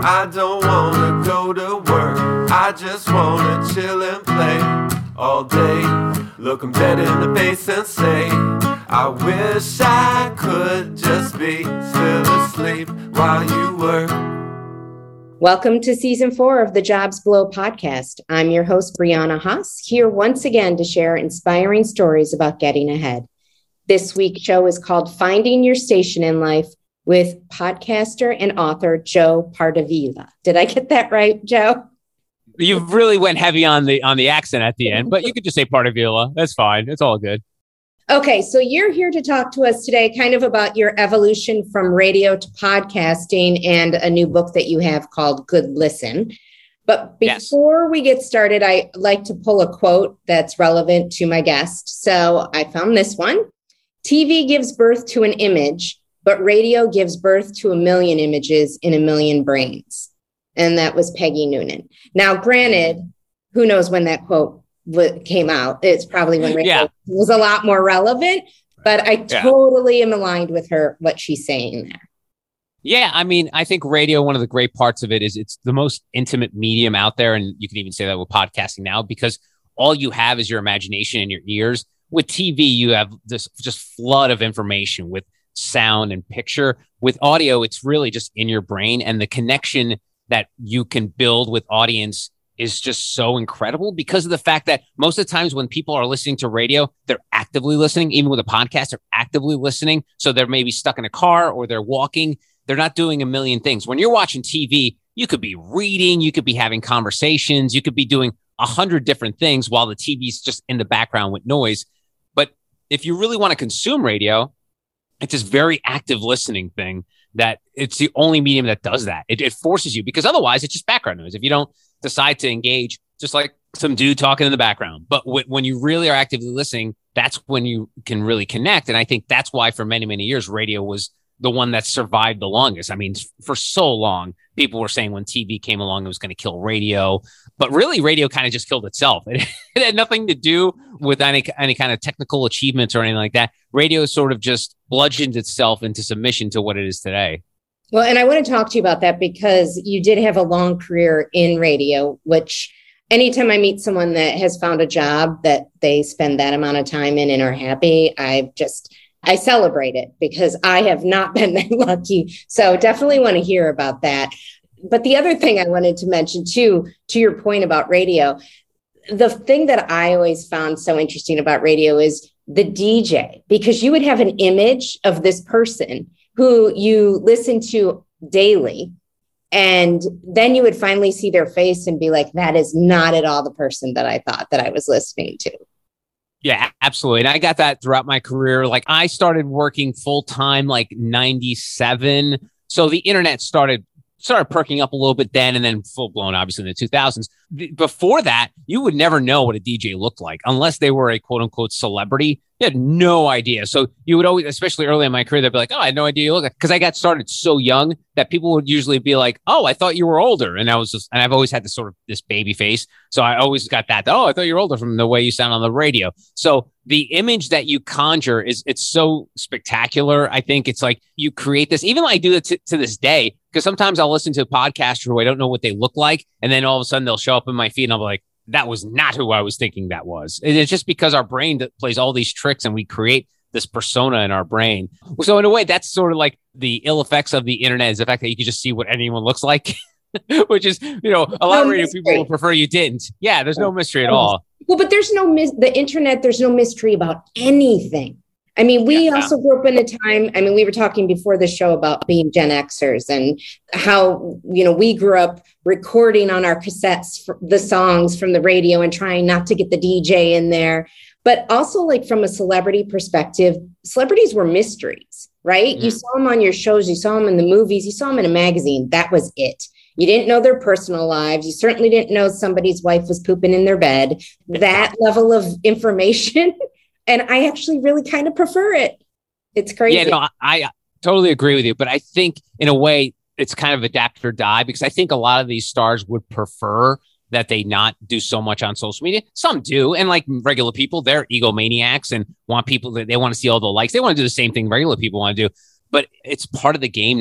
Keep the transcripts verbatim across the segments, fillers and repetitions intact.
I don't wanna go to work. I just wanna chill and play all day. Look 'em dead in the face and say, I wish I could just be still asleep while you work. Welcome to season four of the Jobs Below podcast. I'm your host, Brianna Haas, here once again to share inspiring stories about getting ahead. This week's show is called Finding Your Station in Life with podcaster and author Joe Pardavila. Did I get that right, Joe? You really went heavy on the on the accent at the end, but you could just say Pardavila. That's fine. It's all good. Okay, so you're here to talk to us today kind of about your evolution from radio to podcasting and a new book that you have called Good Listen. But before yes. we get started, I like to pull a quote that's relevant to my guest. So I found this one. T V gives birth to an image, but radio gives birth to a million images in a million brains. And that was Peggy Noonan. Now, granted, who knows when that quote came out? It's probably when radio yeah. was a lot more relevant, but I yeah. totally am aligned with her, what she's saying there. Yeah, I mean, I think radio, one of the great parts of it is it's the most intimate medium out there. And you can even say that with podcasting now, because all you have is your imagination and your ears. With T V, you have this just flood of information with sound and picture. With audio, it's really just in your brain, and the connection that you can build with audience is just so incredible because of the fact that most of the times when people are listening to radio, they're actively listening. Even with a podcast, they're actively listening. So they're maybe stuck in a car or they're walking. They're not doing a million things. When you're watching T V, you could be reading, you could be having conversations, you could be doing a hundred different things while the T V's just in the background with noise. But if you really want to consume radio, it's this very active listening thing that it's the only medium that does that. It, it forces you, because otherwise it's just background noise. If you don't decide to engage, just like some dude talking in the background. But w- when you really are actively listening, that's when you can really connect. And I think that's why for many, many years, radio was the one that survived the longest. I mean, for so long, people were saying when T V came along, it was going to kill radio. But really, radio kind of just killed itself. It, it had nothing to do with any, any kind of technical achievements or anything like that. Radio sort of just bludgeoned itself into submission to what it is today. Well, and I want to talk to you about that because you did have a long career in radio, which anytime I meet someone that has found a job that they spend that amount of time in and are happy, I just... I celebrate it because I have not been that lucky. So definitely want to hear about that. But the other thing I wanted to mention too, to your point about radio, the thing that I always found so interesting about radio is the D J, because you would have an image of this person who you listen to daily. And then you would finally see their face and be like, that is not at all the person that I thought that I was listening to. Yeah, absolutely. And I got that throughout my career. Like I started working full time like ninety-seven. So the internet started started perking up a little bit then, and then full blown, obviously, in the two thousands. Before that, you would never know what a D J looked like unless they were a quote unquote celebrity. You had no idea. So you would always, especially early in my career, they'd be like, oh, I had no idea you look like, because I got started so young that people would usually be like, oh, I thought you were older. And I was just, and I've always had this sort of this baby face. So I always got that. Oh, I thought you were older from the way you sound on the radio. So the image that you conjure is, it's so spectacular. I think it's like you create this, even like I do it to, to this day, because sometimes I'll listen to a podcaster who I don't know what they look like. And then all of a sudden they'll show up in my feed and I'll be like, that was not who I was thinking that was. And it's just because our brain that plays all these tricks and we create this persona in our brain. So in a way, that's sort of like the ill effects of the internet, is the fact that you can just see what anyone looks like, which is, you know, a lot no of radio mystery. People will prefer you didn't. Yeah, there's no mystery at all. Well, but there's no, mis- the internet, there's no mystery about anything. I mean, we yeah, also grew up in a time, I mean, we were talking before the show about being Gen Xers and how, you know, we grew up recording on our cassettes for the songs from the radio and trying not to get the D J in there. But also, like, from a celebrity perspective, celebrities were mysteries, right? Mm-hmm. You saw them on your shows, you saw them in the movies, you saw them in a magazine. That was it. You didn't know their personal lives. You certainly didn't know somebody's wife was pooping in their bed. That level of information. And I actually really kind of prefer it. It's crazy. Yeah, no, I, I totally agree with you. But I think in a way, it's kind of adapt or die, because I think a lot of these stars would prefer that they not do so much on social media. Some do. And like regular people, they're egomaniacs and want people that they want to see all the likes. They want to do the same thing regular people want to do. But it's part of the game now.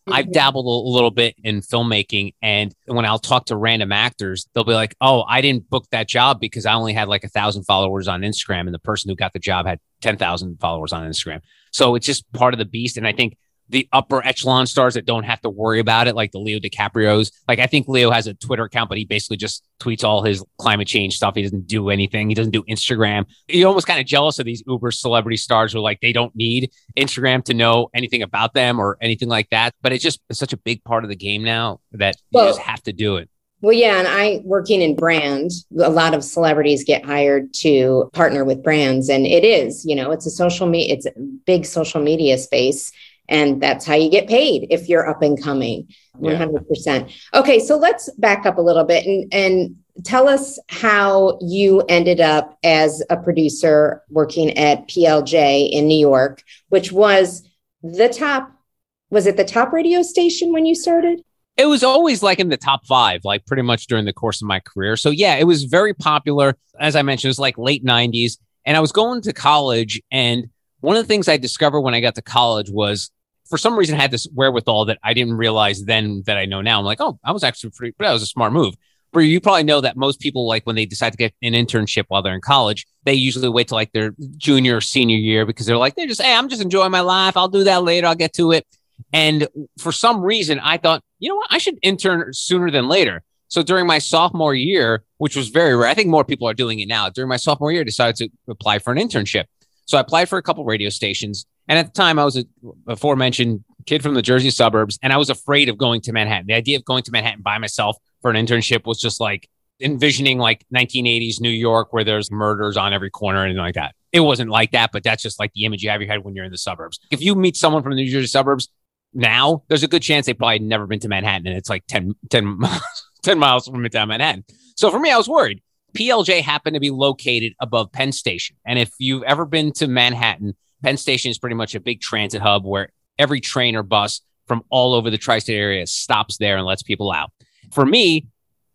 I've dabbled a little bit in filmmaking, and when I'll talk to random actors, they'll be like, oh, I didn't book that job because I only had like a thousand followers on Instagram, and the person who got the job had ten thousand followers on Instagram. So it's just part of the beast. And I think the upper echelon stars that don't have to worry about it, like the Leo DiCaprio's, like I think Leo has a Twitter account, but he basically just tweets all his climate change stuff. He doesn't do anything. He doesn't do Instagram. You're almost kind of jealous of these uber celebrity stars who like, they don't need Instagram to know anything about them or anything like that. But it's just it's such a big part of the game now that you well, just have to do it. Well, yeah. And I working in brand, a lot of celebrities get hired to partner with brands. And it is, you know, it's a social media, it's a big social media space. And that's how you get paid if you're up and coming, one hundred percent. Yeah. Okay, so let's back up a little bit and, and tell us how you ended up as a producer working at P L J in New York, which was the top, was it the top radio station when you started? It was always like in the top five, like pretty much during the course of my career. So yeah, it was very popular. As I mentioned, it was like late nineties. And I was going to college, and one of the things I discovered when I got to college was, for some reason, I had this wherewithal that I didn't realize then that I know now. I'm like, oh, I was actually pretty, that was a smart move. But you probably know that most people, like when they decide to get an internship while they're in college, they usually wait till like their junior or senior year because they're like, they're just, hey, I'm just enjoying my life. I'll do that later. I'll get to it. And for some reason, I thought, you know what, I should intern sooner than later. So during my sophomore year, which was very rare, I think more people are doing it now. During my sophomore year, I decided to apply for an internship. So I applied for a couple radio stations. And at the time, I was a aforementioned kid from the Jersey suburbs, and I was afraid of going to Manhattan. The idea of going to Manhattan by myself for an internship was just like envisioning like nineteen eighties New York where there's murders on every corner and like that. It wasn't like that, but that's just like the image you have in your head when you're in the suburbs. If you meet someone from the New Jersey suburbs now, there's a good chance they've probably never been to Manhattan, and it's like ten, ten, ten miles from Midtown Manhattan. So for me, I was worried. P L J happened to be located above Penn Station. And if you've ever been to Manhattan, Penn Station is pretty much a big transit hub where every train or bus from all over the tri-state area stops there and lets people out. For me,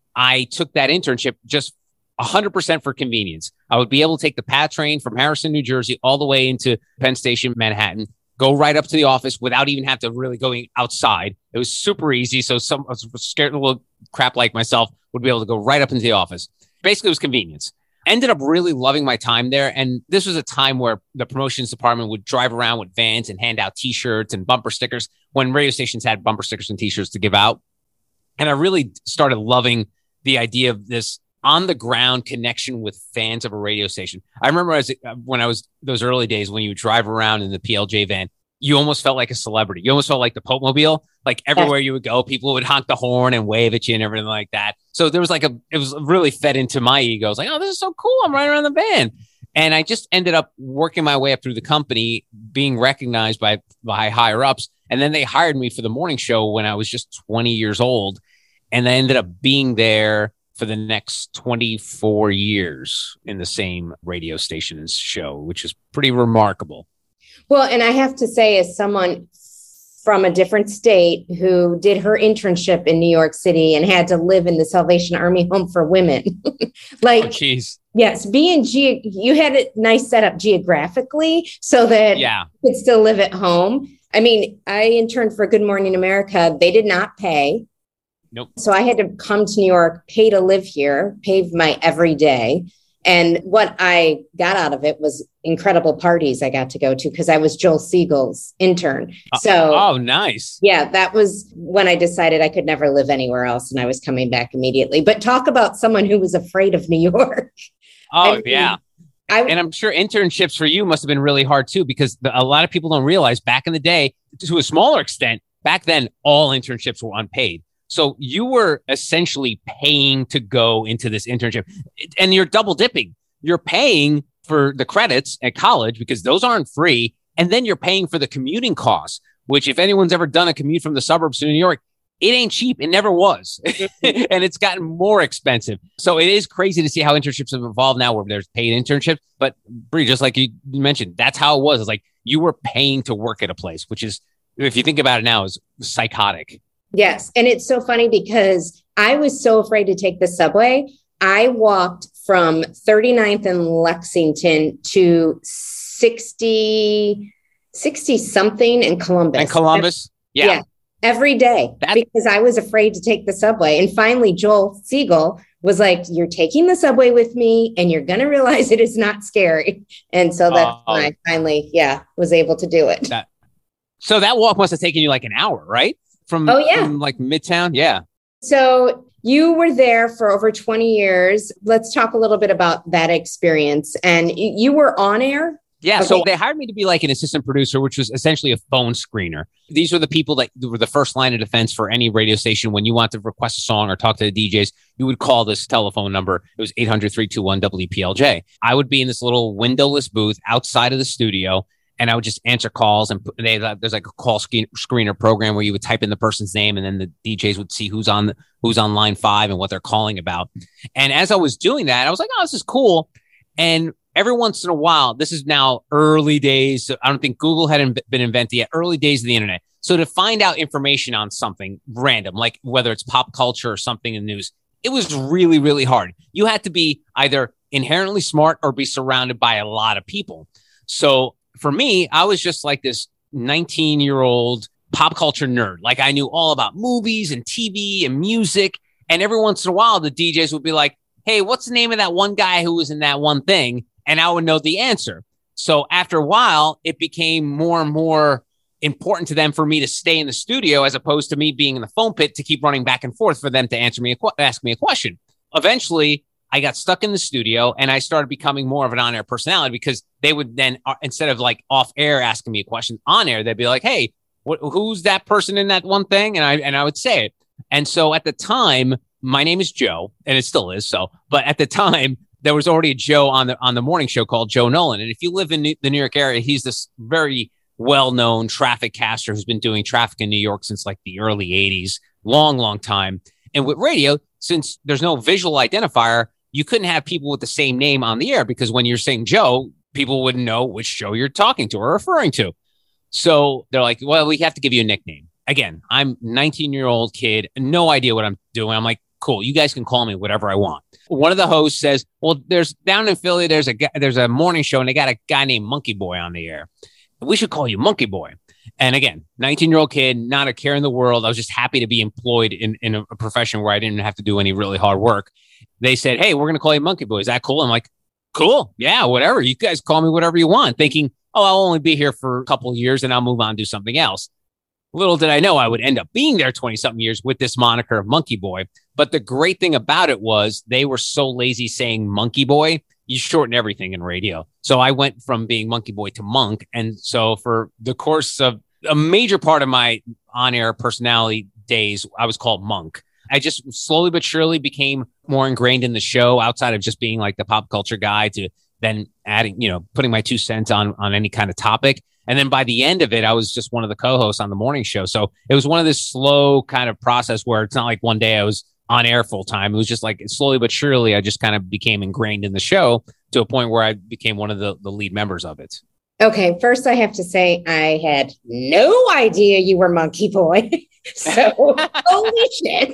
I took that internship just one hundred percent for convenience. I would be able to take the PATH train from Harrison, New Jersey, all the way into Penn Station, Manhattan, go right up to the office without even have to really going outside. It was super easy. So some a scared little crap like myself would be able to go right up into the office. Basically, it was convenience. Ended up really loving my time there. And this was a time where the promotions department would drive around with vans and hand out T-shirts and bumper stickers when radio stations had bumper stickers and T-shirts to give out. And I really started loving the idea of this on-the-ground connection with fans of a radio station. I remember as when I was those early days when you would drive around in the P L J van, you almost felt like a celebrity. You almost felt like the Pope Mobile. Like everywhere you would go, people would honk the horn and wave at you and everything like that. So there was like a, it was really fed into my ego. I was like, oh, this is so cool. I'm riding around the van. And I just ended up working my way up through the company, being recognized by, by higher ups. And then they hired me for the morning show when I was just twenty years old. And I ended up being there for the next twenty-four years in the same radio station's show, which is pretty remarkable. Well, and I have to say, as someone from a different state who did her internship in New York City and had to live in the Salvation Army home for women, like, oh, geez. Yes, being ge- you had a nice setup geographically so that yeah. you could still live at home. I mean, I interned for Good Morning America. They did not pay. Nope. So I had to come to New York, pay to live here, pay my every day. And what I got out of it was incredible parties I got to go to because I was Joel Siegel's intern. So, oh, nice. Yeah, that was when I decided I could never live anywhere else and I was coming back immediately. But talk about someone who was afraid of New York. Oh, I mean, yeah. I, and I'm sure internships for you must have been really hard, too, because the, a lot of people don't realize back in the day, to a smaller extent, back then, all internships were unpaid. So you were essentially paying to go into this internship and you're double dipping. You're paying for the credits at college because those aren't free. And then you're paying for the commuting costs, which if anyone's ever done a commute from the suburbs to New York, it ain't cheap. It never was. And it's gotten more expensive. So it is crazy to see how internships have evolved now where there's paid internships. But Bree, just like you mentioned, that's how it was. It's like you were paying to work at a place, which is, if you think about it now, is psychotic. Yes. And it's so funny because I was so afraid to take the subway. I walked from thirty-ninth and Lexington to sixty, sixty something in Columbus. And Columbus. Yeah. yeah. every day That- because I was afraid to take the subway. And finally, Joel Siegel was like, you're taking the subway with me and you're going to realize it is not scary. And so that's Oh. when I finally, yeah, was able to do it. That- So that walk must have taken you like an hour, right? From, Oh, yeah. from like Midtown. Yeah. So you were there for over twenty years. Let's talk a little bit about that experience. And y- you were on air? Yeah. Okay. So they hired me to be like an assistant producer, which was essentially a phone screener. These were the people that were the first line of defense for any radio station. When you want to request a song or talk to the D Js, you would call this telephone number. It was eight hundred, three two one, W P L J. I would be in this little windowless booth outside of the studio, and I would just answer calls. And they, there's like a call screen, screener program where you would type in the person's name, and then the D Js would see who's on the, who's on line five and what they're calling about. And as I was doing that, I was like, oh, this is cool. And every once in a while, this is now early days. So I don't think Google hadn't been invented yet. Early days of the internet. So to find out information on something random, like whether it's pop culture or something in the news, it was really, really hard. You had to be either inherently smart or be surrounded by a lot of people. So for me, I was just like this nineteen year old pop culture nerd. Like I knew all about movies and T V and music. And every once in a while, the D Js would be like, hey, what's the name of that one guy who was in that one thing? And I would know the answer. So after a while, it became more and more important to them for me to stay in the studio as opposed to me being in the phone pit to keep running back and forth for them to answer me, a qu- ask me a question. Eventually, I got stuck in the studio and I started becoming more of an on-air personality because they would then, uh, instead of like off air asking me a question on air, they'd be like, hey, wh- who's that person in that one thing? And I, and I would say it. And so at the time, my name is Joe, and it still is. So, but at the time, there was already a Joe on the on the morning show called Joe Nolan. And if you live in New, the New York area, he's this very well-known traffic caster who's been doing traffic in New York since like the early eighties, long, long time. And with radio, since there's no visual identifier, you couldn't have people with the same name on the air because when you're saying Joe, people wouldn't know which show you're talking to or referring to. So they're like, well, we have to give you a nickname. Again, I'm nineteen year old kid, no idea what I'm doing. I'm like, cool, you guys can call me whatever I want. One of the hosts says, well, there's down in Philly, there's a guy, there's a morning show and they got a guy named Monkey Boy on the air. We should call you Monkey Boy. And again, nineteen year old kid, not a care in the world. I was just happy to be employed in, in a profession where I didn't have to do any really hard work. They said, hey, we're going to call you Monkey Boy. Is that cool? I'm like, cool. Yeah, whatever. You guys call me whatever you want, thinking, oh, I'll only be here for a couple of years and I'll move on and do something else. Little did I know I would end up being there twenty something years with this moniker of Monkey Boy. But the great thing about it was they were so lazy saying Monkey Boy, you shorten everything in radio. So I went from being Monkey Boy to Monk. And so for the course of a major part of my on-air personality days, I was called Monk. I just slowly but surely became more ingrained in the show outside of just being like the pop culture guy to then adding, you know, putting my two cents on, on any kind of topic. And then by the end of it, I was just one of the co-hosts on the morning show. So it was one of this slow kind of process where it's not like one day I was on air full time. It was just like slowly but surely, I just kind of became ingrained in the show to a point where I became one of the, the lead members of it. Okay, first I have to say I had no idea you were Monkey Boy. So holy shit.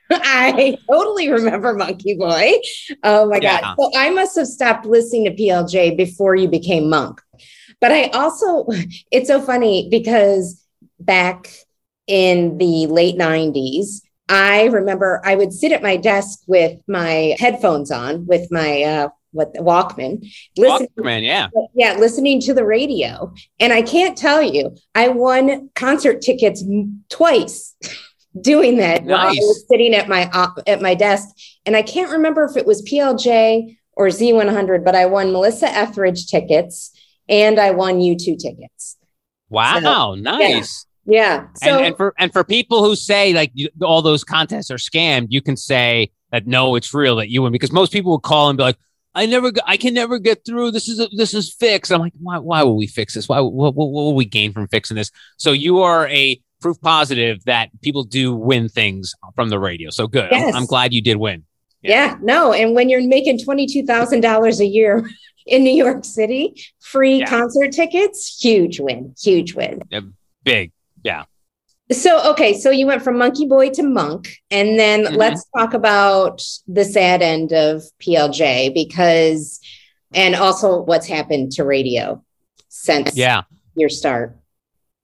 I totally remember Monkey Boy. Oh my Yeah. God. So I must have stopped listening to P L J before you became Monk. But I also, it's so funny because back in the late nineties, I remember I would sit at my desk with my headphones on, with my uh, what Walkman, listening, Walkman, yeah, yeah, listening to the radio. And I can't tell you, I won concert tickets twice doing that Nice. while I was sitting at my op- at my desk. And I can't remember if it was P L J or Z one hundred, but I won Melissa Etheridge tickets and I won U two tickets. Wow, So, nice. Yeah. So and, and for and for people who say like you, all those contests are scammed, you can say that no, it's real that you win, because most people will call and be like, I never, g- I can never get through. This is a, this is fixed. I'm like, why? Why will we fix this? Why? What, what, what will we gain from fixing this? So you are a proof positive that people do win things from the radio. So good. I'm, Yes. I'm glad you did win. yeah, no. And when you're making twenty-two thousand dollars a year in New York City, free Yeah. concert tickets, huge win, huge win. Big. Yeah. So, okay, so you went from Monkey Boy to Monk, and then Mhm. let's talk about the sad end of P L J, because, and also what's happened to radio since Yeah. your start.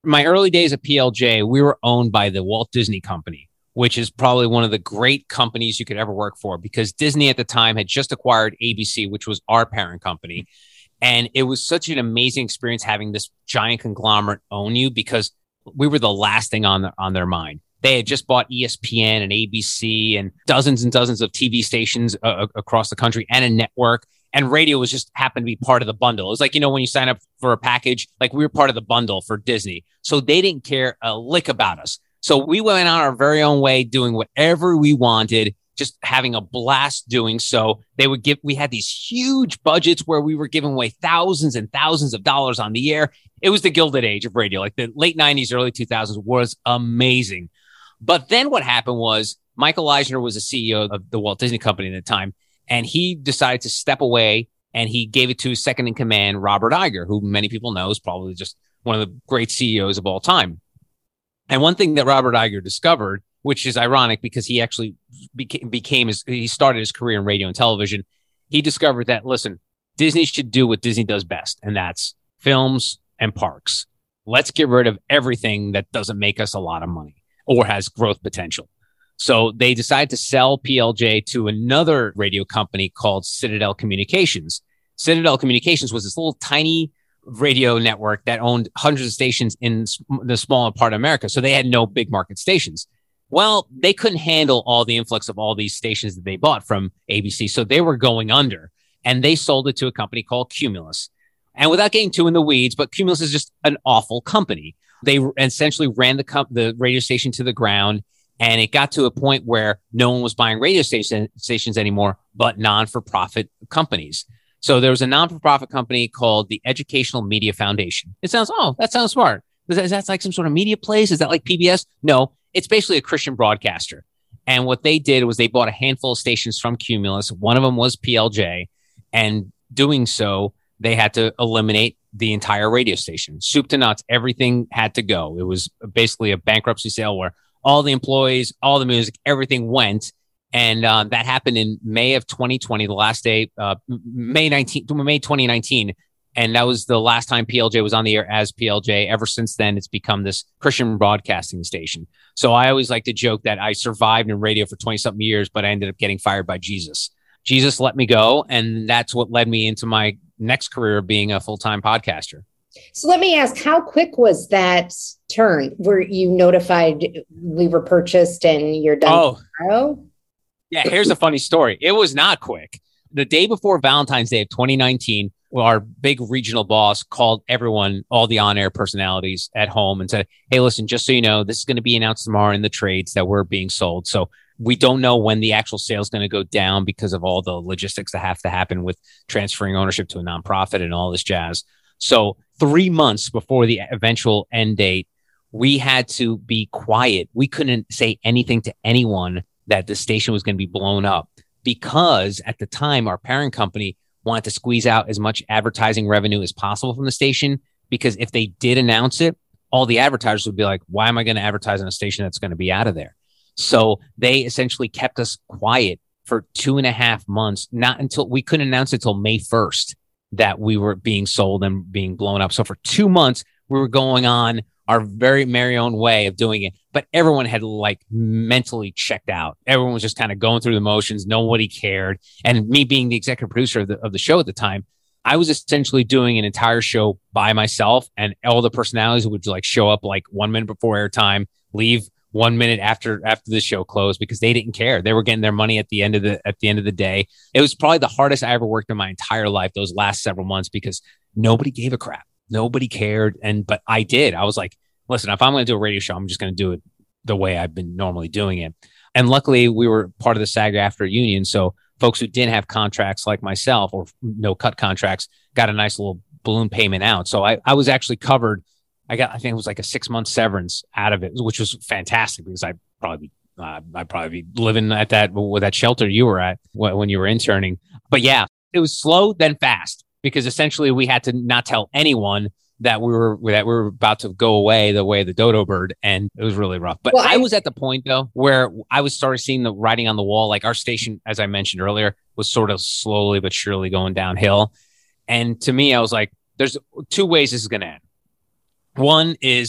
My early days at P L J, we were owned by the Walt Disney Company, which is probably one of the great companies you could ever work for, because Disney at the time had just acquired A B C, which was our parent company. And it was such an amazing experience having this giant conglomerate own you, because we were the last thing on, the, on their mind. They had just bought E S P N and A B C and dozens and dozens of T V stations uh, across the country and a network. And radio was just happened to be part of the bundle. It was like, you know, when you sign up for a package, like we were part of the bundle for Disney. So they didn't care a lick about us. So we went on our very own way, doing whatever we wanted, just having a blast doing so. They would give, we had these huge budgets where we were giving away thousands and thousands of dollars on the air. It was the Gilded Age of radio. Like the late nineties, early two thousands was amazing. But then what happened was Michael Eisner was the C E O of the Walt Disney Company at the time, and he decided to step away, and he gave it to his second in command, Robert Iger, who many people know is probably just one of the great C E Os of all time. And one thing that Robert Iger discovered, which is ironic because he actually became, became his, he started his career in radio and television. He discovered that, listen, Disney should do what Disney does best, and that's films and parks. Let's get rid of everything that doesn't make us a lot of money or has growth potential. So they decided to sell P L J to another radio company called Citadel Communications. Citadel Communications was this little tiny radio network that owned hundreds of stations in the smaller part of America. So they had no big market stations. Well, they couldn't handle all the influx of all these stations that they bought from A B C. So they were going under, and they sold it to a company called Cumulus. And without getting too in the weeds, but Cumulus is just an awful company. They essentially ran the com- the radio station to the ground, and it got to a point where no one was buying radio station- stations anymore, but non-for-profit companies. So there was a non-for-profit company called the Educational Media Foundation. It sounds, oh, that sounds smart. Is that, is that like some sort of media place? Is that like P B S? No, it's basically a Christian broadcaster. And what they did was they bought a handful of stations from Cumulus. One of them was P L J. And doing so, they had to eliminate the entire radio station. Soup to nuts, everything had to go. It was basically a bankruptcy sale where all the employees, all the music, everything went. And uh, that happened in May of twenty twenty, the last day, uh, May nineteenth, May twenty nineteen. And that was the last time P L J was on the air as P L J. Ever since then, it's become this Christian broadcasting station. So I always like to joke that I survived in radio for twenty something years, but I ended up getting fired by Jesus. Jesus let me go. And that's what led me into my next career of being a full-time podcaster. So let me ask, how quick was that turn? Were you notified we were purchased and you're done oh. tomorrow? Yeah, here's a funny story. It was not quick. The day before Valentine's Day of twenty nineteen, our big regional boss called everyone, all the on-air personalities at home and said, hey, listen, just so you know, this is going to be announced tomorrow in the trades that we're being sold. So we don't know when the actual sale is going to go down because of all the logistics that have to happen with transferring ownership to a nonprofit and all this jazz. So three months before the eventual end date, we had to be quiet. We couldn't say anything to anyone that the station was going to be blown up, because at the time, our parent company wanted to squeeze out as much advertising revenue as possible from the station, because if they did announce it, all the advertisers would be like, why am I going to advertise on a station that's going to be out of there? So they essentially kept us quiet for two and a half months, not until we couldn't announce it until May first that we were being sold and being blown up. So for two months, we were going on our very merry own way of doing it. But everyone had like mentally checked out. Everyone was just kind of going through the motions. Nobody cared. And me being the executive producer of the, of the show at the time, I was essentially doing an entire show by myself, and all the personalities would like show up like one minute before airtime, leave one minute after after the show closed, because they didn't care. They were getting their money at the end of the at the end of the day. It was probably the hardest I ever worked in my entire life, those last several months, because nobody gave a crap. Nobody cared. And but I did. I was like, listen, if I'm going to do a radio show, I'm just going to do it the way I've been normally doing it. And luckily, we were part of the SAG-AFTRA union, so folks who didn't have contracts like myself or no cut contracts got a nice little balloon payment out. So I, I was actually covered. I got, I think it was like a six month severance out of it, which was fantastic, because I'd probably, uh, I'd probably be living at that, with that shelter you were at when you were interning. But yeah, it was slow, then fast, because essentially we had to not tell anyone that we were, that we were about to go away the way of the dodo bird. And it was really rough. But well, I, I was at the point though, where I was started seeing the writing on the wall. Like our station, as I mentioned earlier, was sort of slowly but surely going downhill. And to me, I was like, there's two ways this is going to end. One is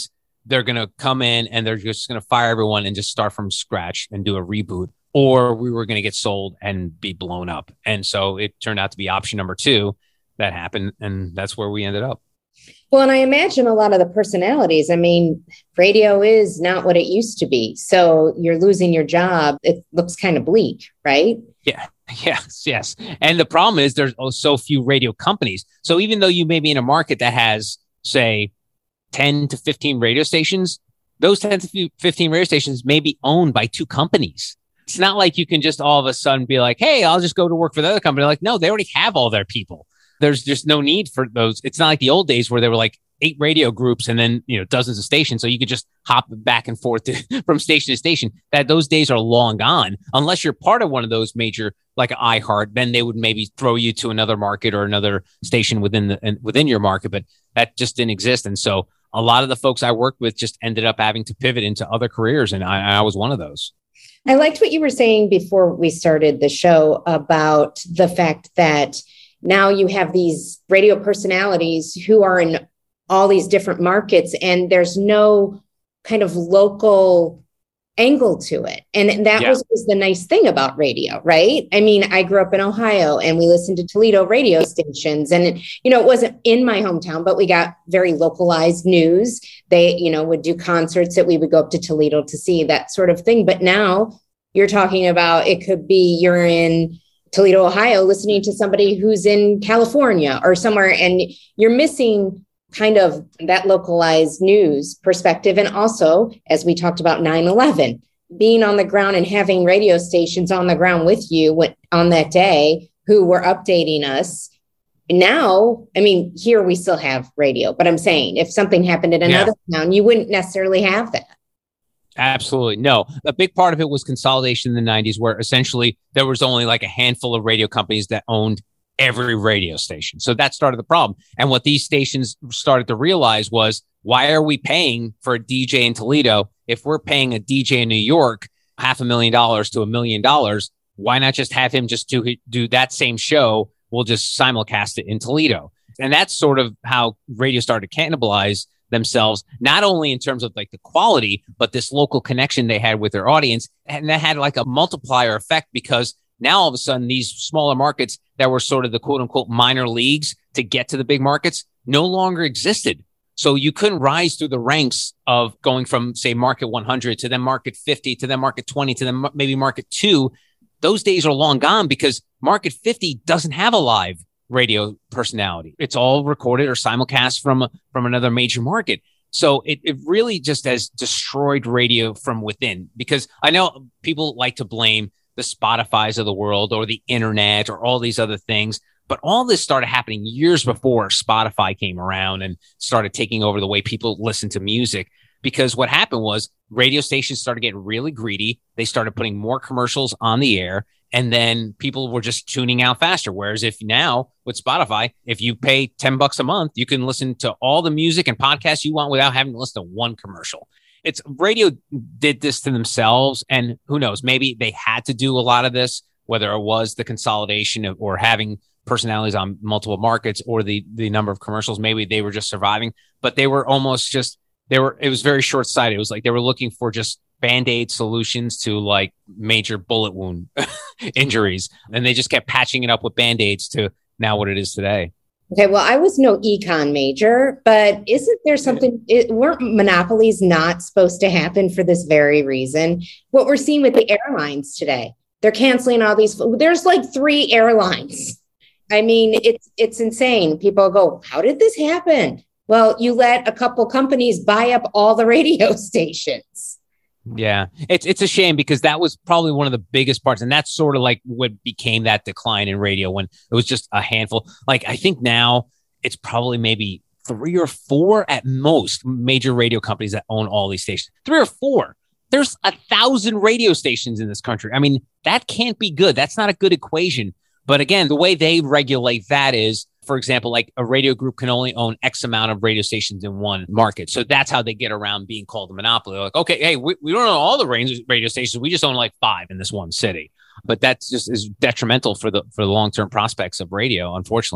they're going to come in and they're just going to fire everyone and just start from scratch and do a reboot, or we were going to get sold and be blown up. And so it turned out to be option number two that happened. And that's where we ended up. Well, and I imagine a lot of the personalities, I mean, radio is not what it used to be. So you're losing your job. It looks kind of bleak, right? Yeah. Yes. Yes. And the problem is there's so few radio companies. So even though you may be in a market that has, say, ten to fifteen radio stations, those ten to fifteen radio stations may be owned by two companies. It's not like you can just all of a sudden be like, hey, I'll just go to work for the other company. Like, no, they already have all their people. There's just no need for those. It's not like the old days where there were like eight radio groups and then, you know, dozens of stations. So you could just hop back and forth to, from station to station. That those days are long gone. Unless you're part of one of those major, like iHeart, then they would maybe throw you to another market or another station within the within your market. But that just didn't exist. And so a lot of the folks I worked with just ended up having to pivot into other careers. And I, I was one of those. I liked what you were saying before we started the show about the fact that now you have these radio personalities who are in all these different markets, and there's no kind of local angle to it. And that yeah. was, was the nice thing about radio, right? I mean, I grew up in Ohio and we listened to Toledo radio stations, and, you know, it wasn't in my hometown, but we got very localized news. They, you know, would do concerts that we would go up to Toledo to see, that sort of thing. But now you're talking about, it could be you're in Toledo, Ohio, listening to somebody who's in California or somewhere, and you're missing kind of that localized news perspective. And also, as we talked about nine eleven, being on the ground and having radio stations on the ground with you on that day who were updating us. Now, I mean, here we still have radio, but I'm saying if something happened in another yeah. town, you wouldn't necessarily have that. Absolutely. No, a big part of it was consolidation in the nineties, where essentially there was only like a handful of radio companies that owned every radio station. So that started the problem. And what these stations started to realize was, why are we paying for a D J in Toledo if we're paying a D J in New York half a million dollars to a million dollars? Why not just have him just do, do that same show? We'll just simulcast it in Toledo. And that's sort of how radio started to cannibalize themselves, not only in terms of like the quality, but this local connection they had with their audience. And that had like a multiplier effect, because now all of a sudden these smaller markets that were sort of the quote unquote minor leagues to get to the big markets no longer existed. So you couldn't rise through the ranks of going from, say, market one hundred to then market fifty to then market twenty to then maybe market two. Those days are long gone, because market fifty doesn't have a live radio personality. It's all recorded or simulcast from, from another major market. So it, it really just has destroyed radio from within, because I know people like to blame the Spotify's of the world or the internet or all these other things. But all this started happening years before Spotify came around and started taking over the way people listen to music. Because what happened was radio stations started getting really greedy. They started putting more commercials on the air, and then people were just tuning out faster. Whereas if now with Spotify, if you pay ten bucks a month, you can listen to all the music and podcasts you want without having to listen to one commercial. It's radio did this to themselves, and who knows, maybe they had to do a lot of this, whether it was the consolidation of, or having personalities on multiple markets, or the, the number of commercials. Maybe they were just surviving, but they were almost just, they were, it was very short sighted. It was like they were looking for just Band-Aid solutions to like major bullet wound injuries. And they just kept patching it up with Band-Aids to now what it is today. Okay, well, I was no econ major, but isn't there something, it, weren't monopolies not supposed to happen for this very reason? What we're seeing with the airlines today, they're canceling all these, there's like three airlines. I mean, it's it's insane. People go, how did this happen? Well, you let a couple companies buy up all the radio stations. Yeah, it's it's a shame, because that was probably one of the biggest parts. And that's sort of like what became that decline in radio, when it was just a handful. Like, I think now it's probably maybe three or four at most major radio companies that own all these stations. Three or four. There's a thousand radio stations in this country. I mean, that can't be good. That's not a good equation. But again, the way they regulate that is, for example, like a radio group can only own X amount of radio stations in one market. So that's how they get around being called a monopoly. They're like, okay, hey, we, we don't own all the radio stations. We just own like five in this one city. But that's just is detrimental for the for the long-term prospects of radio, unfortunately.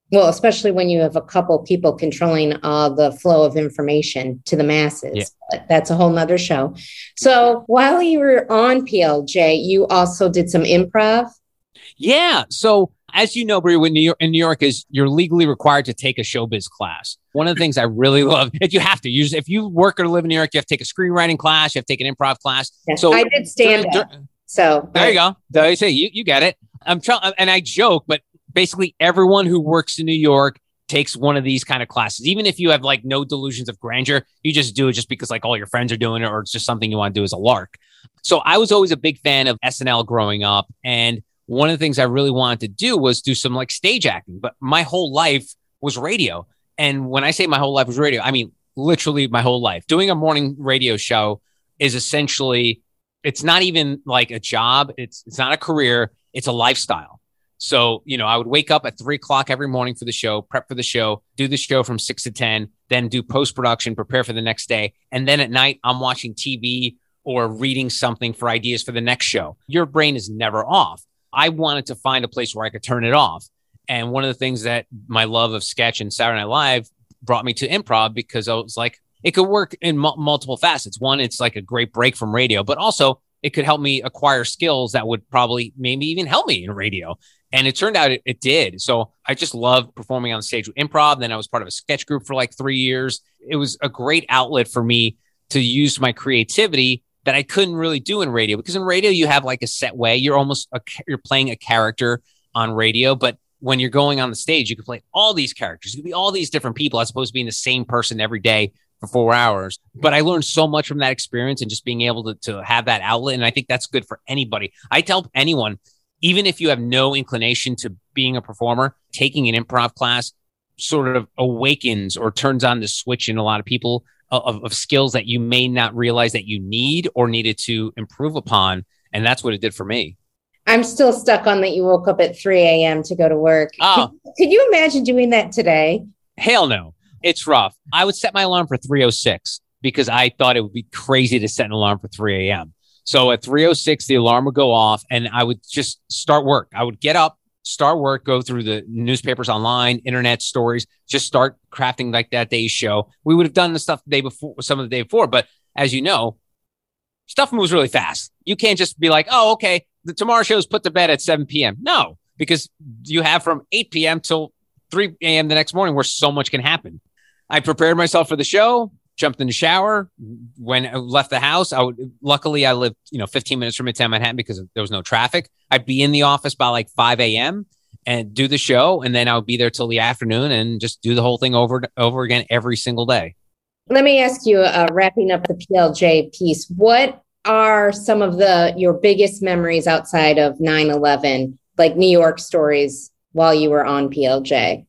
Well, especially when you have a couple people controlling uh, the flow of information to the masses. Yeah. But that's a whole nother show. So while you were on P L J, you also did some improv. Yeah. So as you know, Brie, when New York, in New York is you're legally required to take a showbiz class. One of the things I really love, if you have to use, if you work or live in New York, you have to take a screenwriting class, you have to take an improv class. Yes, so I did stand dur- up. So there you go. There you say you, you get it. I'm trying, and I joke, but basically everyone who works in New York takes one of these kind of classes. Even if you have like no delusions of grandeur, you just do it just because like all your friends are doing it, or it's just something you want to do as a lark. So I was always a big fan of S N L growing up. And one of the things I really wanted to do was do some like stage acting, but my whole life was radio. And when I say my whole life was radio, I mean, literally my whole life. Doing a morning radio show is essentially, it's not even like a job. It's, it's not a career. It's a lifestyle. So, you know, I would wake up at three o'clock every morning for the show, prep for the show, do the show from six to ten, then do post-production, prepare for the next day. And then at night, I'm watching T V or reading something for ideas for the next show. Your brain is never off. I wanted to find a place where I could turn it off. And one of the things that my love of sketch and Saturday Night Live brought me to improv, because I was like, it could work in mu- multiple facets. One, it's like a great break from radio, but also it could help me acquire skills that would probably maybe even help me in radio. And it turned out it, it did. So I just loved performing on stage with improv. Then I was part of a sketch group for like three years. It was a great outlet for me to use my creativity that I couldn't really do in radio, because in radio, you have like a set way. You're almost, a, you're playing a character on radio, but when you're going on the stage, you can play all these characters. You can be all these different people as opposed to being the same person every day for four hours. But I learned so much from that experience and just being able to, to have that outlet. And I think that's good for anybody. I tell anyone, even if you have no inclination to being a performer, taking an improv class sort of awakens or turns on the switch in a lot of people of, of skills that you may not realize that you need or needed to improve upon. And that's what it did for me. I'm still stuck on that you woke up at three a.m. to go to work. Oh. Could, could you imagine doing that today? Hell no. It's rough. I would set my alarm for three oh six because I thought it would be crazy to set an alarm for three a.m. So at three oh six, the alarm would go off and I would just start work. I would get up, start work, go through the newspapers online, internet stories, just start crafting like that day's show. We would have done the stuff the day before, some of the day before. But as you know, stuff moves really fast. You can't just be like, oh, okay, the tomorrow show is put to bed at seven p.m. No, because you have from eight p.m. till three a.m. the next morning where so much can happen. I prepared myself for the show, jumped in the shower. When I left the house, I would, luckily I lived, you know, fifteen minutes from Midtown Manhattan because there was no traffic. I'd be in the office by like five a.m. and do the show. And then I would be there till the afternoon and just do the whole thing over, over again every single day. Let me ask you, uh, wrapping up the P L J piece, what are some of the your biggest memories outside of nine eleven, like New York stories while you were on P L J?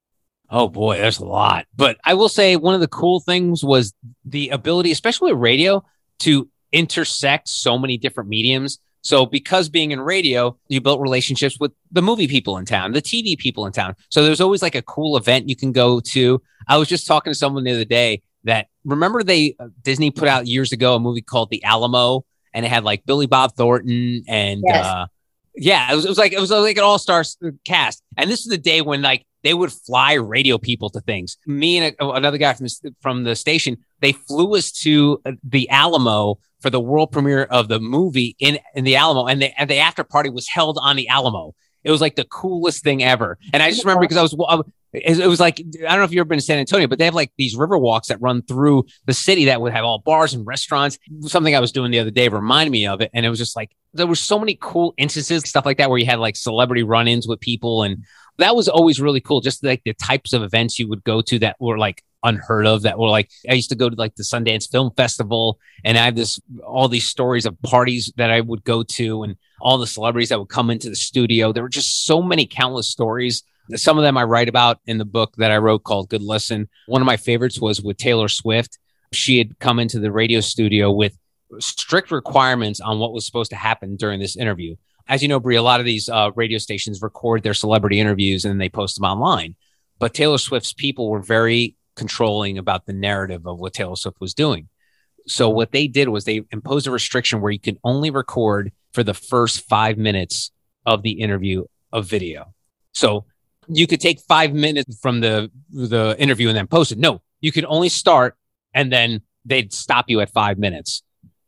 Oh boy, there's a lot. But I will say one of the cool things was the ability, especially with radio, to intersect so many different mediums. So because being in radio, you built relationships with the movie people in town, the T V people in town. So there's always like a cool event you can go to. I was just talking to someone the other day that, remember they, uh, Disney put out years ago a movie called The Alamo, and it had like Billy Bob Thornton and Yes. uh, yeah, it was, it was like, it was like an all-star cast. And this is the day when like they would fly radio people to things. Me and a, another guy from the, from the station, they flew us to the Alamo for the world premiere of the movie in, in the Alamo. And, the and the after party was held on the Alamo. It was like the coolest thing ever. And I just remember because I was, I, it was like, I don't know if you've ever been to San Antonio, but they have like these river walks that run through the city that would have all bars and restaurants. Something I was doing the other day reminded me of it. And it was just like, there were so many cool instances, stuff like that, where you had like celebrity run-ins with people. And that was always really cool. Just like the types of events you would go to that were like unheard of, that were like, I used to go to like the Sundance Film Festival, and I have this, all these stories of parties that I would go to and all the celebrities that would come into the studio. There were just so many countless stories. Some of them I write about in the book that I wrote called Good Listen. One of my favorites was with Taylor Swift. She had come into the radio studio with strict requirements on what was supposed to happen during this interview. As you know, Brie, a lot of these uh, radio stations record their celebrity interviews and they post them online. But Taylor Swift's people were very controlling about the narrative of what Taylor Swift was doing. So what they did was they imposed a restriction where you can only record for the first five minutes of the interview of video. So you could take five minutes from the, the interview and then post it. No, you could only start and then they'd stop you at five minutes.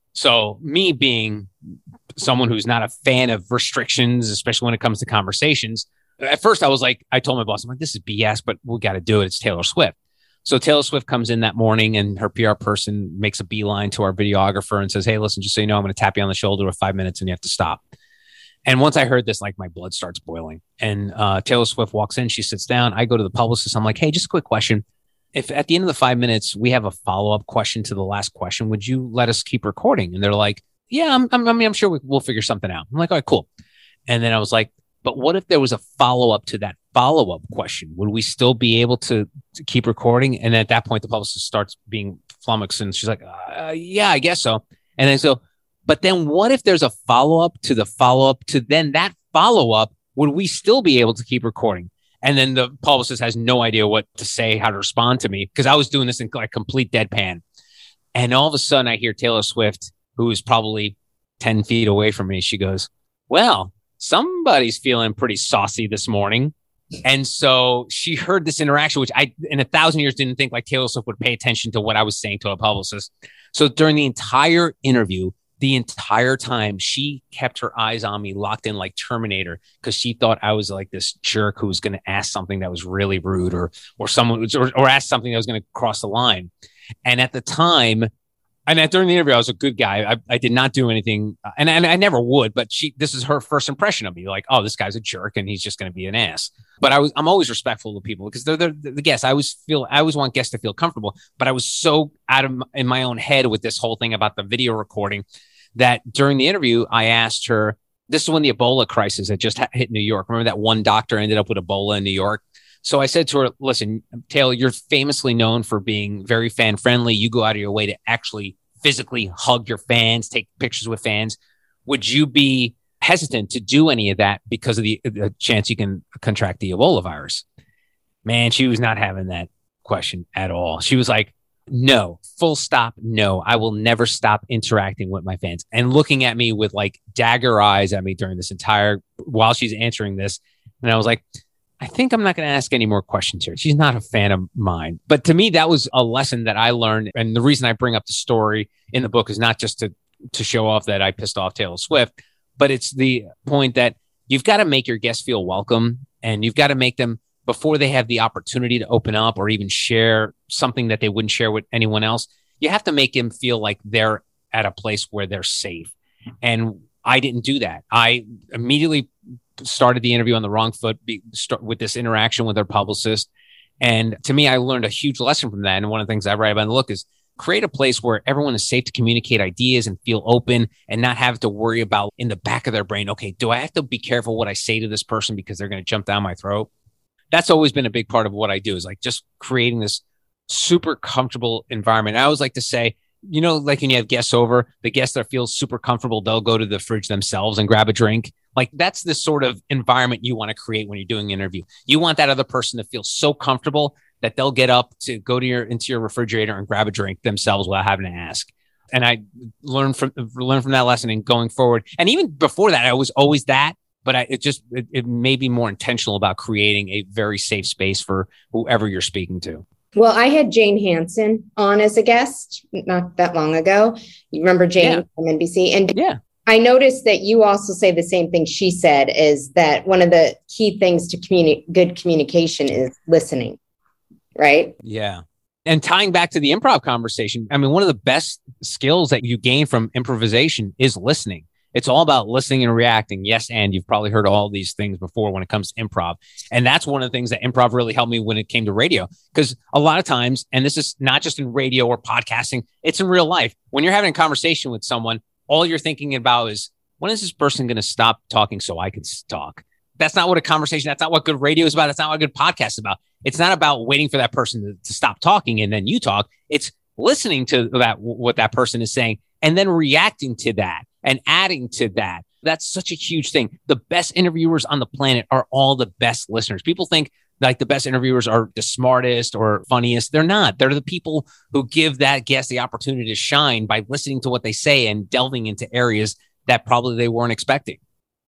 So me being someone who's not a fan of restrictions, especially when it comes to conversations, at first I was like, I told my boss, I'm like, this is B S, but we got to do it. It's Taylor Swift. So Taylor Swift comes in that morning and her P R person makes a beeline to our videographer and says, hey, listen, just so you know, I'm going to tap you on the shoulder with five minutes and you have to stop. And once I heard this, like my blood starts boiling. And uh, Taylor Swift walks in, she sits down. I go to the publicist. I'm like, hey, just a quick question. If at the end of the five minutes, we have a follow-up question to the last question, would you let us keep recording? And they're like, yeah, I'm, I'm, I mean, I'm sure we, we'll figure something out. I'm like, all right, cool. And then I was like, but what if there was a follow-up to that follow-up question? Would we still be able to, to keep recording? And at that point, the publicist starts being flummoxed and she's like, uh, yeah, I guess so. And then so, but then what if there's a follow-up to the follow-up to then that follow-up? Would we still be able to keep recording? And then the publicist has no idea what to say, how to respond to me, because I was doing this in like complete deadpan. And all of a sudden I hear Taylor Swift, who is probably ten feet away from me. She goes, well, somebody's feeling pretty saucy this morning. And so she heard this interaction, which I, in a thousand years, didn't think like Taylor Swift would pay attention to what I was saying to a publicist. So during the entire interview, the entire time, she kept her eyes on me, locked in like Terminator, because she thought I was like this jerk who was going to ask something that was really rude, or or someone or, or ask something that was going to cross the line. And at the time, and at, during the interview, I was a good guy. I, I did not do anything, and, and I never would. But she, this is her first impression of me, like, oh, this guy's a jerk, and he's just going to be an ass. But I was, I'm always respectful to people because they're, they're the guests. I always feel, I always want guests to feel comfortable. But I was so out of in my own head with this whole thing about the video recording that during the interview, I asked her. This is when the Ebola crisis had just hit New York. Remember that one doctor ended up with Ebola in New York. So I said to her, listen, Taylor, you're famously known for being very fan friendly. You go out of your way to actually physically hug your fans, take pictures with fans. Would you be hesitant to do any of that because of the, the chance you can contract the Ebola virus? Man, she was not having that question at all. She was like, no, full stop. No, I will never stop interacting with my fans, and looking at me with like dagger eyes at me during this entire, while she's answering this. And I was like, I think I'm not going to ask any more questions here. She's not a fan of mine. But to me, that was a lesson that I learned. And the reason I bring up the story in the book is not just to, to show off that I pissed off Taylor Swift, but it's the point that you've got to make your guests feel welcome, and you've got to make them, before they have the opportunity to open up or even share something that they wouldn't share with anyone else, you have to make them feel like they're at a place where they're safe. And I didn't do that. I immediately started the interview on the wrong foot be, start with this interaction with our publicist. And to me, I learned a huge lesson from that. And one of the things I write about in the book is create a place where everyone is safe to communicate ideas and feel open, and not have to worry about in the back of their brain, okay, do I have to be careful what I say to this person because they're going to jump down my throat? That's always been a big part of what I do, is like just creating this super comfortable environment. I always like to say, you know, like when you have guests over, the guests that feel super comfortable, they'll go to the fridge themselves and grab a drink. Like that's the sort of environment you want to create when you're doing an interview. You want that other person to feel so comfortable that they'll get up to go to your into your refrigerator and grab a drink themselves without having to ask. And I learned from learned from that lesson and going forward. And even before that, I was always that. But I, it just it, it made me more intentional about creating a very safe space for whoever you're speaking to. Well, I had Jane Hansen on as a guest not that long ago. You remember Jane yeah. from N B C? And yeah. I noticed that you also say the same thing she said, is that one of the key things to communi- good communication is listening, right? Yeah. And tying back to the improv conversation, I mean, one of the best skills that you gain from improvisation is listening. It's all about listening and reacting. Yes, and you've probably heard all these things before when it comes to improv. And that's one of the things that improv really helped me when it came to radio. Because a lot of times, and this is not just in radio or podcasting, it's in real life. When you're having a conversation with someone, all you're thinking about is, when is this person going to stop talking so I can talk? That's not what a conversation, that's not what good radio is about. That's not what a good podcast is about. It's not about waiting for that person to, to stop talking and then you talk. It's listening to that, what that person is saying, and then reacting to that and adding to that. That's such a huge thing. The best interviewers on the planet are all the best listeners. People think like the best interviewers are the smartest or funniest. They're not. They're the people who give that guest the opportunity to shine by listening to what they say and delving into areas that probably they weren't expecting.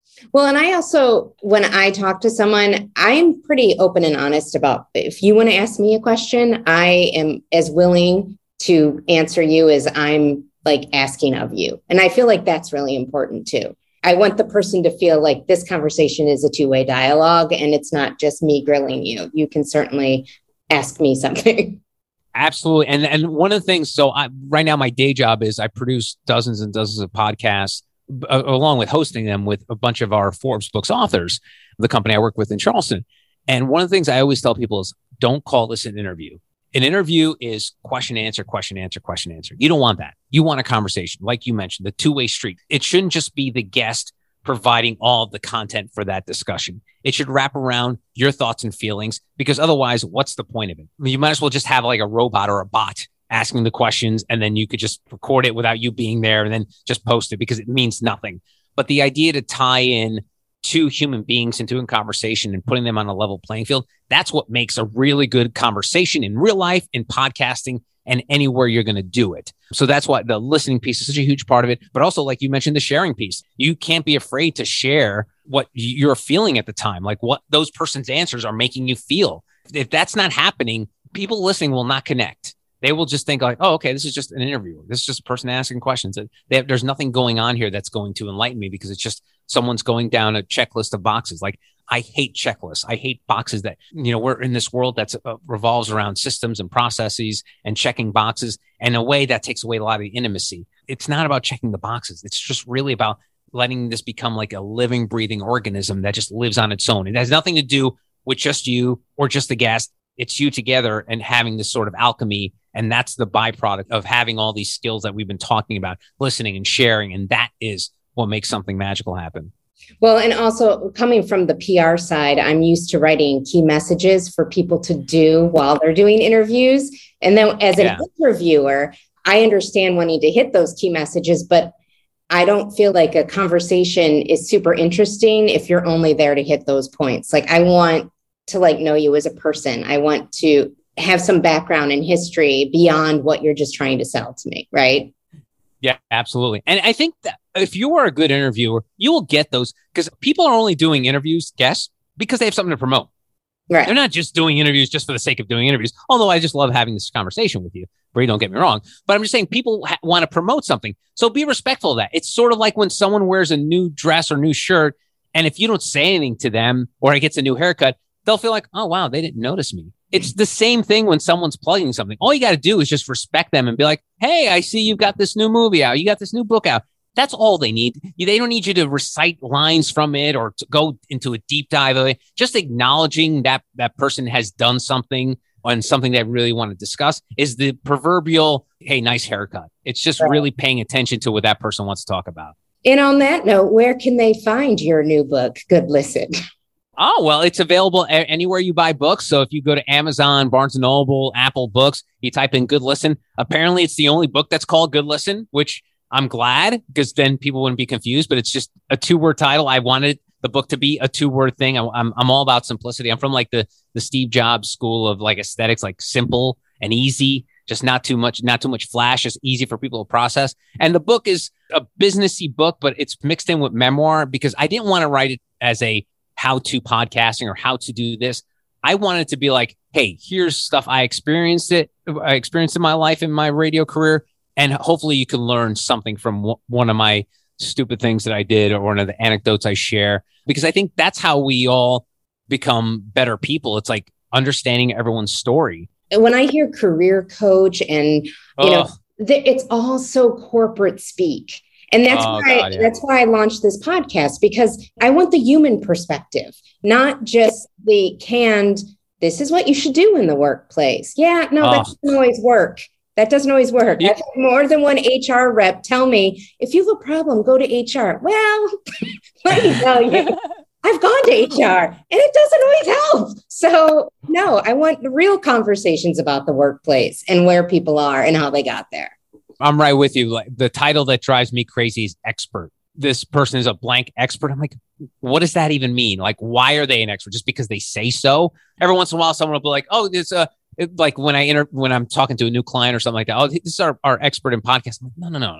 Well, and I also, when I talk to someone, I'm pretty open and honest about if you want to ask me a question, I am as willing to answer you as I'm like asking of you. And I feel like that's really important too. I want the person to feel like this conversation is a two-way dialogue and it's not just me grilling you. You can certainly ask me something. Absolutely. And and one of the things, so I, right now my day job is I produce dozens and dozens of podcasts uh, along with hosting them with a bunch of our Forbes Books authors, the company I work with in Charleston. And one of the things I always tell people is don't call this an interview. An interview is question, answer, question, answer, question, answer. You don't want that. You want a conversation. Like you mentioned, the two-way street. It shouldn't just be the guest providing all of the content for that discussion. It should wrap around your thoughts and feelings, because otherwise, what's the point of it? I mean, you might as well just have like a robot or a bot asking the questions, and then you could just record it without you being there and then just post it, because it means nothing. But the idea to tie in two human beings into a conversation and putting them on a level playing field, that's what makes a really good conversation in real life, in podcasting, and anywhere you're going to do it. So that's why the listening piece is such a huge part of it. But also, like you mentioned, the sharing piece. You can't be afraid to share what you're feeling at the time, like what those person's answers are making you feel. If that's not happening, people listening will not connect. They will just think like, oh, okay, this is just an interview. This is just a person asking questions. They have, there's nothing going on here that's going to enlighten me, because it's just someone's going down a checklist of boxes. Like, I hate checklists. I hate boxes that, you know, we're in this world that's uh, revolves around systems and processes and checking boxes. And in a way that takes away a lot of the intimacy. It's not about checking the boxes. It's just really about letting this become like a living, breathing organism that just lives on its own. It has nothing to do with just you or just the guest. It's you together and having this sort of alchemy. And that's the byproduct of having all these skills that we've been talking about, listening and sharing. And that is what makes something magical happen. Well, and also coming from the P R side, I'm used to writing key messages for people to do while they're doing interviews. And then as an yeah. interviewer, I understand wanting to hit those key messages, but I don't feel like a conversation is super interesting if you're only there to hit those points. Like, I want to like know you as a person. I want to have some background and history beyond what you're just trying to sell to me. Right. Yeah, absolutely. And I think that if you are a good interviewer, you will get those, because people are only doing interviews, guests, because they have something to promote. Right. They're not just doing interviews just for the sake of doing interviews. Although I just love having this conversation with you, Bree, don't get me wrong. But I'm just saying people ha- want to promote something. So be respectful of that. It's sort of like when someone wears a new dress or new shirt, and if you don't say anything to them or it gets a new haircut, they'll feel like, oh, wow, they didn't notice me. It's the same thing when someone's plugging something. All you got to do is just respect them and be like, hey, I see you've got this new movie out. You got this new book out. That's all they need. They don't need you to recite lines from it or to go into a deep dive of it. Just acknowledging that that person has done something on something they really want to discuss is the proverbial, hey, nice haircut. It's just really paying attention to what that person wants to talk about. And on that note, where can they find your new book, Good Listen? Oh, well, it's available a- anywhere you buy books. So if you go to Amazon, Barnes and Noble, Apple Books, you type in Good Listen. Apparently, it's the only book that's called Good Listen, which I'm glad, because then people wouldn't be confused. But it's just a two-word title. I wanted the book to be a two-word thing. I, I'm I'm all about simplicity. I'm from like the the Steve Jobs school of like aesthetics, like simple and easy, just not too much, not too much flash, just easy for people to process. And the book is a businessy book, but it's mixed in with memoir, because I didn't want to write it as a how-to podcasting or how to do this. I wanted to be like, hey, here's stuff I experienced it. I experienced in my life, in my radio career. And hopefully you can learn something from w- one of my stupid things that I did or one of the anecdotes I share, because I think that's how we all become better people. It's like understanding everyone's story. When I hear career coach and, you oh. know, th- it's all so corporate speak. And that's oh, why God, yeah. that's why I launched this podcast, because I want the human perspective, not just the canned, this is what you should do in the workplace. Yeah, no, oh. that doesn't always work. That doesn't always work. Yeah. I've had more than one H R rep tell me, if you have a problem, go to H R. Well, let me tell you, I've gone to H R and it doesn't always help. So no, I want real conversations about the workplace and where people are and how they got there. I'm right with you. Like, the title that drives me crazy is expert. This person is a blank expert. I'm like, what does that even mean? Like, why are they an expert? Just because they say so? Every once in a while, someone will be like, oh, it's a, it, like when I enter, when I'm talking to a new client or something like that. Oh, this is our, our expert in podcast. I'm like, no, no, no, no.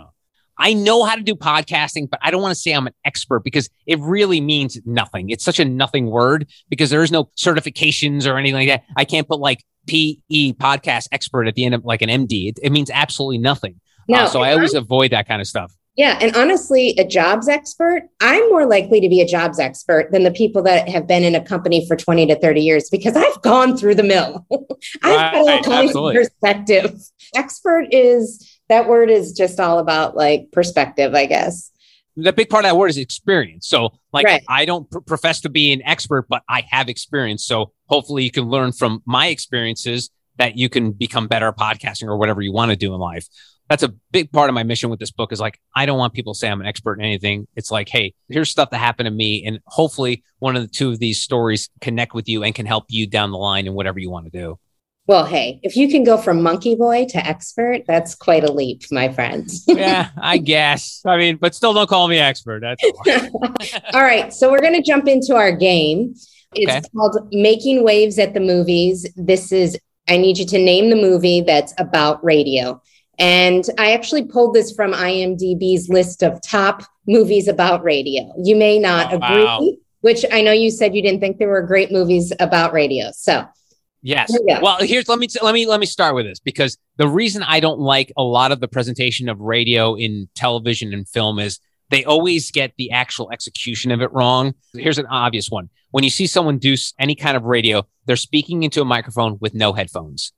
I know how to do podcasting, but I don't want to say I'm an expert because it really means nothing. It's such a nothing word because there is no certifications or anything like that. I can't put like P E podcast expert at the end of like an M D. It, it means absolutely nothing. No, uh, so I always avoid that kind of stuff. Yeah. And honestly, a jobs expert, I'm more likely to be a jobs expert than the people that have been in a company for twenty to thirty years because I've gone through the mill. I've right, got all kinds of perspective. Expert is, that word is just all about like perspective, I guess. The big part of that word is experience. So like, right. I don't pr- profess to be an expert, but I have experience. So hopefully you can learn from my experiences that you can become better at podcasting or whatever you want to do in life. That's a big part of my mission with this book is like, I don't want people to say I'm an expert in anything. It's like, hey, here's stuff that happened to me. And hopefully one of the two of these stories connect with you and can help you down the line in whatever you want to do. Well, hey, if you can go from monkey boy to expert, that's quite a leap, my friend. Yeah, I guess. I mean, but still don't call me expert. That's all. All right. So we're going to jump into our game. It's okay. called Making Waves at the Movies. This is, I need you to name the movie that's about radio. And I actually pulled this from IMDb's list of top movies about radio. You may not oh, agree, wow. which I know you said you didn't think there were great movies about radio. So yes. Well, here's let me let me let me start with this because the reason I don't like a lot of the presentation of radio in television and film is they always get the actual execution of it wrong. Here's an obvious one. When you see someone do any kind of radio, they're speaking into a microphone with no headphones.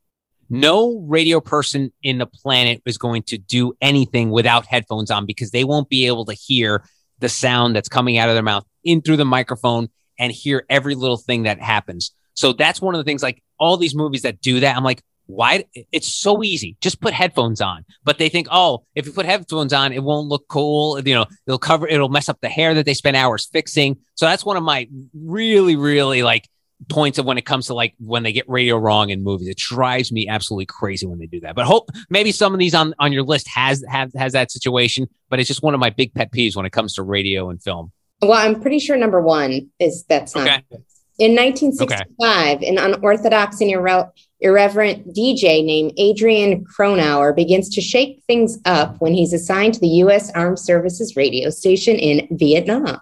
No radio person in the planet is going to do anything without headphones on because they won't be able to hear the sound that's coming out of their mouth in through the microphone and hear every little thing that happens. So that's one of the things, like all these movies that do that, I'm like, why? It's so easy. Just put headphones on. But they think, oh, if you put headphones on, it won't look cool. You know, it'll cover, it'll mess up the hair that they spend hours fixing. So that's one of my really, really like points of when it comes to like when they get radio wrong in movies. It drives me absolutely crazy when they do that. But hope maybe some of these on, on your list has have has that situation. But it's just one of my big pet peeves when it comes to radio and film. Well, I'm pretty sure number one is that's not. Okay. In nineteen sixty-five, okay. An unorthodox and irre- irreverent D J named Adrian Cronauer begins to shake things up when he's assigned to the U S Armed Services radio station in Vietnam.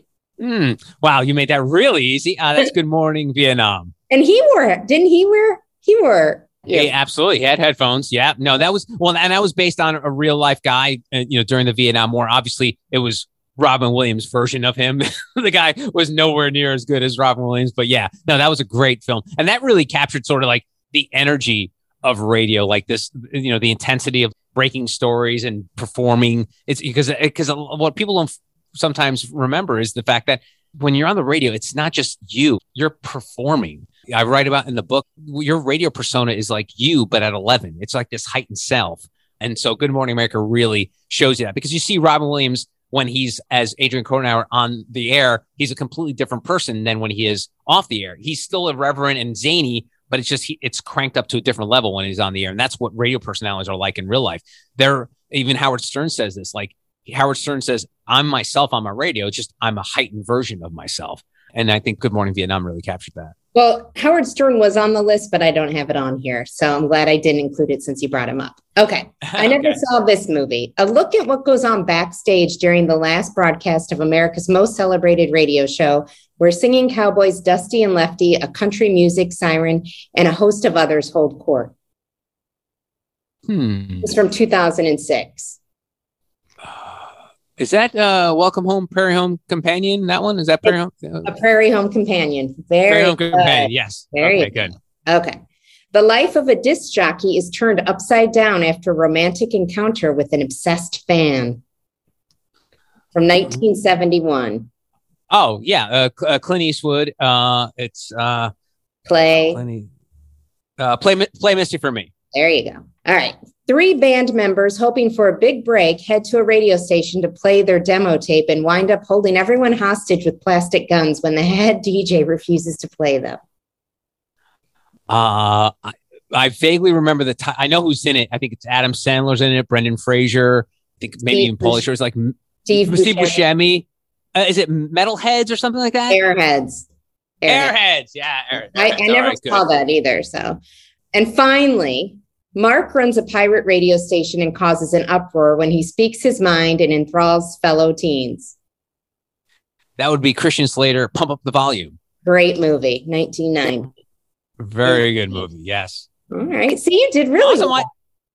Mm, wow, you made that really easy. Uh, that's Good Morning Vietnam. And he wore, didn't he wear, he wore. Yeah, yeah, absolutely. He had headphones. Yeah, no, that was, well, and that was based on a real life guy, uh, you know, during the Vietnam War. Obviously, it was Robin Williams' version of him. The guy was nowhere near as good as Robin Williams. But yeah, no, that was a great film. And that really captured sort of like the energy of radio, like this, you know, the intensity of breaking stories and performing. It's because, because what people don't sometimes remember is the fact that when you're on the radio, it's not just you, you're performing. I write about in the book, your radio persona is like you, but at eleven, it's like this heightened self. And so Good Morning America really shows you that because you see Robin Williams when he's as Adrian Cronauer on the air, he's a completely different person than when he is off the air. He's still irreverent and zany, but it's just, he, it's cranked up to a different level when he's on the air. And that's what radio personalities are like in real life. They're, even Howard Stern says this, like Howard Stern says, I'm myself on my radio. It's just, I'm a heightened version of myself. And I think Good Morning Vietnam really captured that. Well, Howard Stern was on the list, but I don't have it on here. So I'm glad I didn't include it since you brought him up. Okay. I never okay. saw this movie. A look at what goes on backstage during the last broadcast of America's most celebrated radio show, where singing cowboys Dusty and Lefty, a country music siren, and a host of others hold court. Hmm. It's from two thousand six. Is that uh, Welcome Home, Prairie Home Companion? That one? Is that Prairie Home? A Prairie Home Companion. Very Prairie Home good. Companion, yes. Very okay, good. Okay. The life of a disc jockey is turned upside down after a romantic encounter with an obsessed fan. From nineteen seventy-one. Oh, yeah. Uh, uh, Clint Eastwood. Uh, it's uh, Play. Clint, uh, play. Play Misty for Me. There you go. All right. Three band members hoping for a big break head to a radio station to play their demo tape and wind up holding everyone hostage with plastic guns when the head D J refuses to play them. Uh, I, I vaguely remember the time. I know who's in it. I think it's Adam Sandler's in it, Brendan Fraser. I think maybe even Pauly Shore's like Steve, Steve Buscemi. Uh, is it Metalheads or something like that? Airheads. Airheads. Airheads. Yeah. Airheads. I, I never right, saw good. that either. So, and finally, Mark runs a pirate radio station and causes an uproar when he speaks his mind and enthralls fellow teens. That would be Christian Slater, Pump Up the Volume. Great movie, nineteen ninety. Very good movie, yes. All right. See, you did really Also, well. I,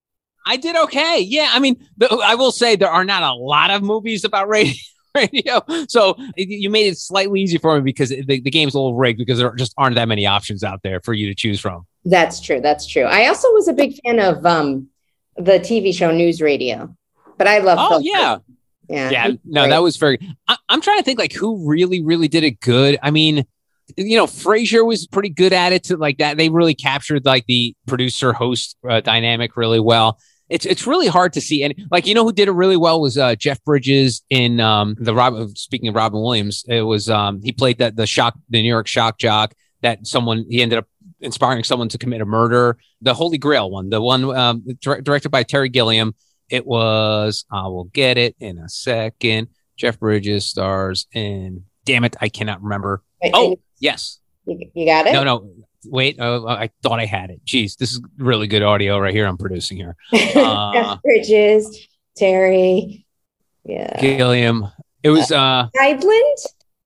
I did okay. Yeah, I mean, the, I will say there are not a lot of movies about radio. radio. So you made it slightly easy for me because the, the game's a little rigged because there just aren't that many options out there for you to choose from. That's true. That's true. I also was a big fan of um, the T V show News Radio, but I love. Oh, yeah. Yeah. Yeah. No, great. That was very, I, I'm trying to think like who really, really did it good. I mean, you know, Frasier was pretty good at it to like that. They really captured like the producer host uh, dynamic really well. It's it's really hard to see. And like, you know, who did it really well was uh, Jeff Bridges in um, the Rob. Speaking of Robin Williams, it was um, he played that the shock, the New York shock jock that someone he ended up inspiring someone to commit a murder. The Holy Grail one, the one um, dire- directed by Terry Gilliam. It was, I will get it in a second. Jeff Bridges stars in, damn it, I cannot remember. Wait, oh, yes. You, you got it? No, no, wait. Uh, I thought I had it. Jeez, this is really good audio right here I'm producing here. Uh, Jeff Bridges, Terry. Yeah. Gilliam. It was. uh Tideland?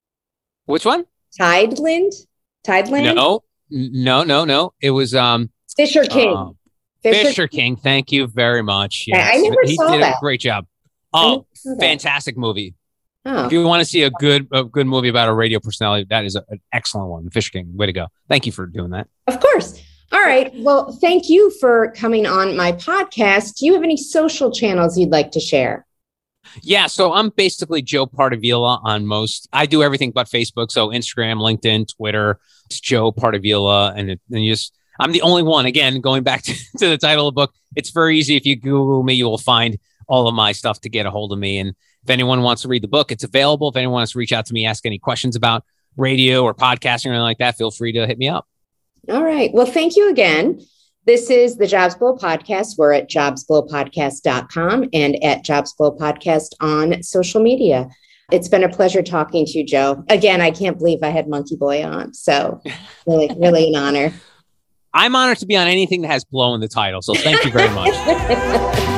Which one? Tideland? Tideland? No, no, no, no. It was. um Fisher King. Uh, Fisher, Fisher King. Thank you very much. Yes. I never he saw did that. a great job. Oh, fantastic movie. Oh. If you want to see a good a good movie about a radio personality, that is a, an excellent one. Fisher King. Way to go. Thank you for doing that. Of course. All right. Well, thank you for coming on my podcast. Do you have any social channels you'd like to share? Yeah, so I'm basically Joe Pardavila on most. I do everything but Facebook. So Instagram, LinkedIn, Twitter. It's Joe Pardavila, and it, and you just I'm the only one. Again, going back to, to the title of the book, it's very easy. If you Google me, you will find all of my stuff to get a hold of me. And if anyone wants to read the book, it's available. If anyone wants to reach out to me, ask any questions about radio or podcasting or anything like that, feel free to hit me up. All right. Well, thank you again. This is the Jobs Blow Podcast. We're at jobs blow podcast dot com and at Jobs Blow Podcast on social media. It's been a pleasure talking to you, Joe. Again, I can't believe I had Monkey Boy on. So really, really an honor. I'm honored to be on anything that has blow in the title. So thank you very much.